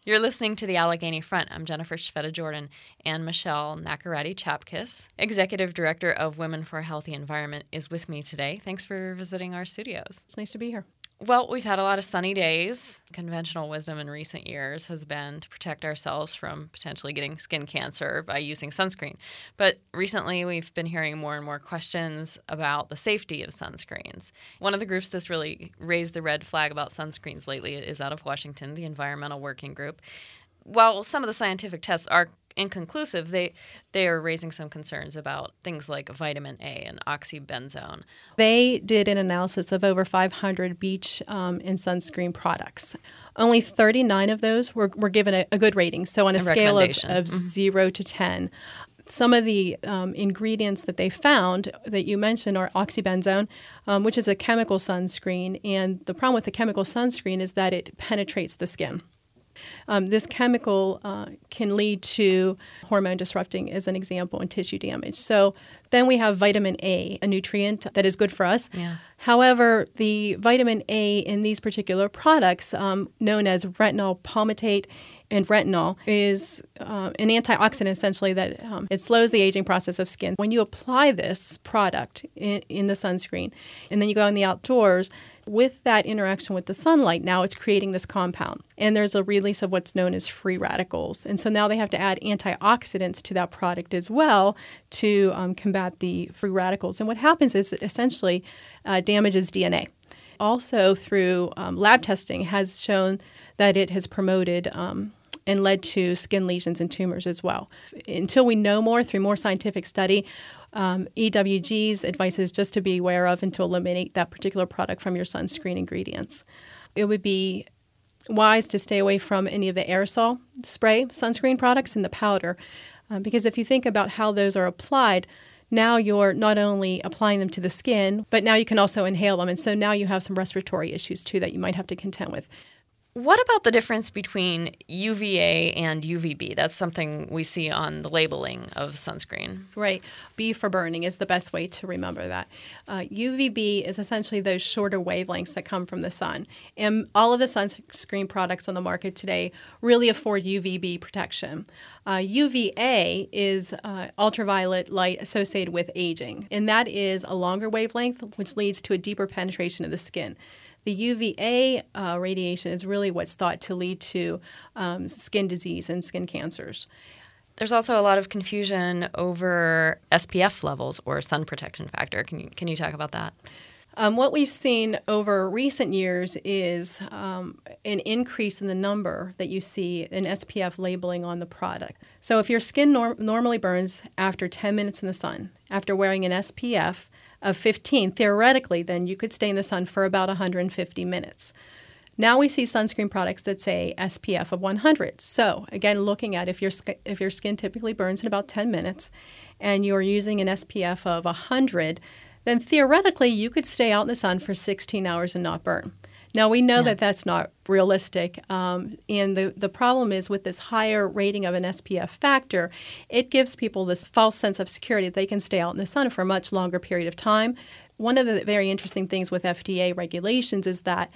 You're listening to the Allegheny Front. I'm Jennifer Shveta Jordan, and Michelle Nakarati-Chapkis, Executive Director of Women for a Healthy Environment, is with me today. Thanks for visiting our studios. It's nice to be here. Well, we've had a lot of sunny days. Conventional wisdom in recent years has been to protect ourselves from potentially getting skin cancer by using sunscreen. But recently, we've been hearing more and more questions about the safety of sunscreens. One of the groups that's really raised the red flag about sunscreens lately is out of Washington, the Environmental Working Group. While some of the scientific tests are inconclusive, they are raising some concerns about things like vitamin A and oxybenzone. They did an analysis of over 500 beach and sunscreen products. Only 39 of those were given a good rating, so on a scale of 0 to 10. Some of the ingredients that they found that you mentioned are oxybenzone, which is a chemical sunscreen, and the problem with the chemical sunscreen is that it penetrates the skin. This chemical can lead to hormone disrupting, as an example, and tissue damage. So then we have vitamin A, a nutrient that is good for us. Yeah. However, the vitamin A in these particular products, known as retinol palmitate and retinol, is an antioxidant essentially that it slows the aging process of skin. When you apply this product in the sunscreen and then you go in the outdoors, with that interaction with the sunlight, now it's creating this compound. And there's a release of what's known as free radicals. And so now they have to add antioxidants to that product as well to combat the free radicals. And what happens is it essentially damages DNA. Also, through lab testing, has shown that it has promoted and led to skin lesions and tumors as well. Until we know more, through more scientific study, EWG's advice is just to be aware of and to eliminate that particular product from your sunscreen ingredients. It would be wise to stay away from any of the aerosol spray sunscreen products and the powder, because if you think about how those are applied, now you're not only applying them to the skin, but now you can also inhale them. And so now you have some respiratory issues too that you might have to contend with. What about the difference between UVA and UVB? That's something we see on the labeling of sunscreen. Right. B for burning is the best way to remember that. UVB is essentially those shorter wavelengths that come from the sun. And all of the sunscreen products on the market today really afford UVB protection. UVA is ultraviolet light associated with aging, and that is a longer wavelength, which leads to a deeper penetration of the skin. The UVA radiation is really what's thought to lead to skin disease and skin cancers. There's also a lot of confusion over SPF levels or sun protection factor. Can you talk about that? What we've seen over recent years is an increase in the number that you see in SPF labeling on the product. So if your skin normally burns after 10 minutes in the sun, after wearing an SPF of 15, theoretically, then you could stay in the sun for about 150 minutes. Now we see sunscreen products that say SPF of 100. So again, looking at if your skin typically burns in about 10 minutes and you're using an SPF of 100, then theoretically you could stay out in the sun for 16 hours and not burn. Now, we know that that's not realistic, and the problem is with this higher rating of an SPF factor, it gives people this false sense of security that they can stay out in the sun for a much longer period of time. One of the very interesting things with FDA regulations is that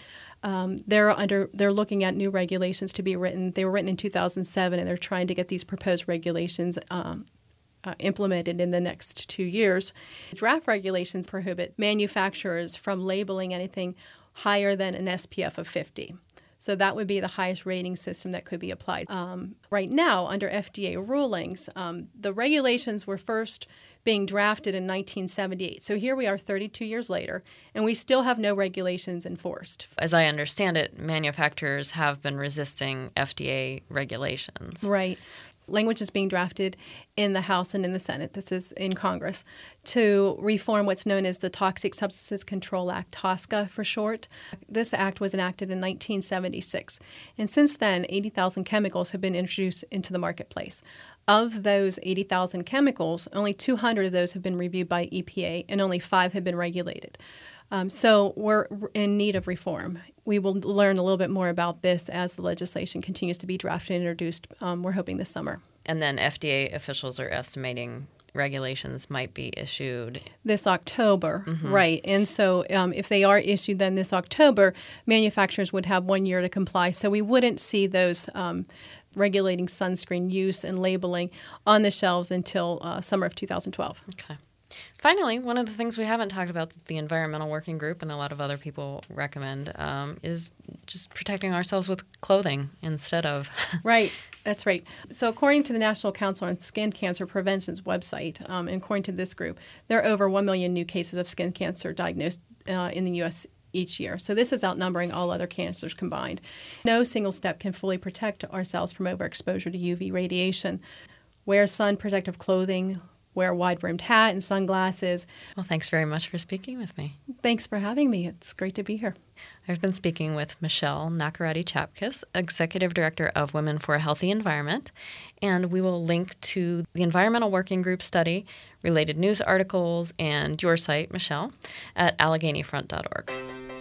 they're looking at new regulations to be written. They were written in 2007, and they're trying to get these proposed regulations implemented in the next 2 years. Draft regulations prohibit manufacturers from labeling anything higher than an SPF of 50. So that would be the highest rating system that could be applied. Right now, under FDA rulings, the regulations were first being drafted in 1978. So here we are 32 years later, and we still have no regulations enforced. As I understand it, manufacturers have been resisting FDA regulations. Right. Language is being drafted in the House and in the Senate, this is in Congress, to reform what's known as the Toxic Substances Control Act, TSCA for short. This act was enacted in 1976. And since then, 80,000 chemicals have been introduced into the marketplace. Of those 80,000 chemicals, only 200 of those have been reviewed by EPA, and only 5 have been regulated. So we're in need of reform. We will learn a little bit more about this as the legislation continues to be drafted and introduced, we're hoping this summer. And then FDA officials are estimating regulations might be issued. This October, right. And so if they are issued then this October, manufacturers would have 1 year to comply. So we wouldn't see those regulating sunscreen use and labeling on the shelves until summer of 2012. Okay. Finally, one of the things we haven't talked about that the Environmental Working Group and a lot of other people recommend is just protecting ourselves with clothing instead of. Right. That's right. So according to the National Council on Skin Cancer Prevention's website, and according to this group, there are over 1 million new cases of skin cancer diagnosed in the U.S. each year. So this is outnumbering all other cancers combined. No single step can fully protect ourselves from overexposure to UV radiation. Wear sun protective clothing, wear a wide-brimmed hat and sunglasses. Well, thanks very much for speaking with me. Thanks for having me. It's great to be here. I've been speaking with Michelle Nakaradi-Chapkus, Executive Director of Women for a Healthy Environment, and we will link to the Environmental Working Group study, related news articles, and your site, Michelle, at AlleghenyFront.org.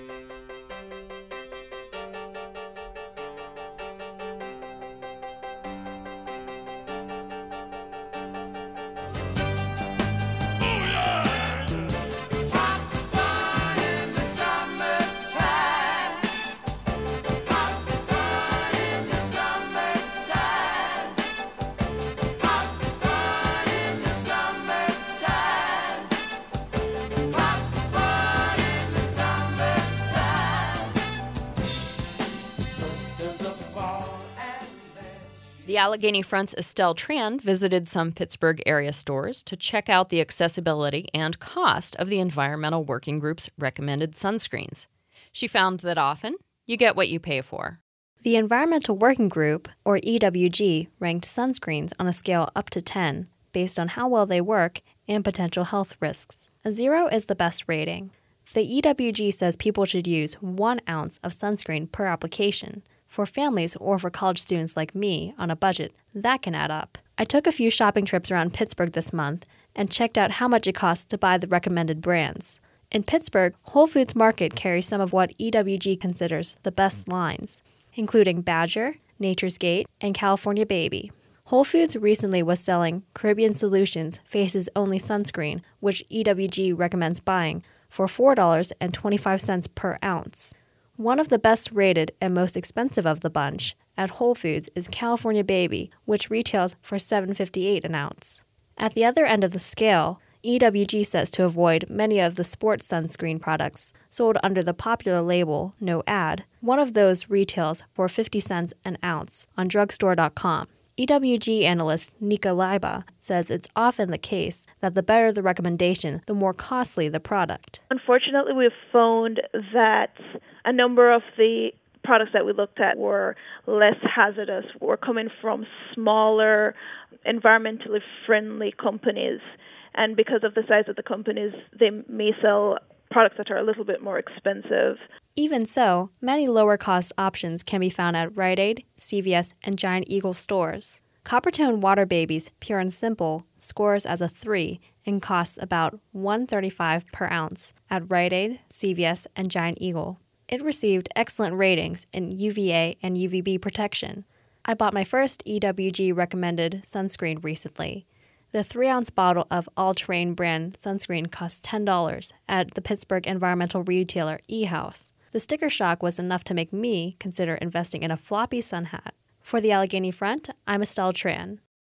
The Allegheny Front's Estelle Tran visited some Pittsburgh area stores to check out the accessibility and cost of the Environmental Working Group's recommended sunscreens. She found that often you get what you pay for. The Environmental Working Group, or EWG, ranked sunscreens on a scale up to 10 based on how well they work and potential health risks. A 0 is the best rating. The EWG says people should use 1 ounce of sunscreen per application. For families or for college students like me on a budget, that can add up. I took a few shopping trips around Pittsburgh this month and checked out how much it costs to buy the recommended brands. In Pittsburgh, Whole Foods Market carries some of what EWG considers the best lines, including Badger, Nature's Gate, and California Baby. Whole Foods recently was selling Caribbean Solutions Faces Only Sunscreen, which EWG recommends buying, for $4.25 per ounce. One of the best rated and most expensive of the bunch at Whole Foods is California Baby, which retails for $7.58 an ounce. At the other end of the scale, EWG says to avoid many of the sports sunscreen products sold under the popular label No Ad. One of those retails for 50 cents an ounce on drugstore.com. EWG analyst Nika Leiba says it's often the case that the better the recommendation, the more costly the product. Unfortunately, we've found that a number of the products that we looked at were less hazardous, were coming from smaller, environmentally friendly companies. And because of the size of the companies, they may sell products that are a little bit more expensive. Even so, many lower-cost options can be found at Rite Aid, CVS, and Giant Eagle stores. Coppertone Water Babies Pure and Simple scores as a 3 and costs about $1.35 per ounce at Rite Aid, CVS, and Giant Eagle. It received excellent ratings in UVA and UVB protection. I bought my first EWG recommended sunscreen recently. The 3-ounce bottle of All-Terrain brand sunscreen costs $10 at the Pittsburgh environmental retailer eHouse. The sticker shock was enough to make me consider investing in a floppy sun hat. For the Allegheny Front, I'm Estelle Tran.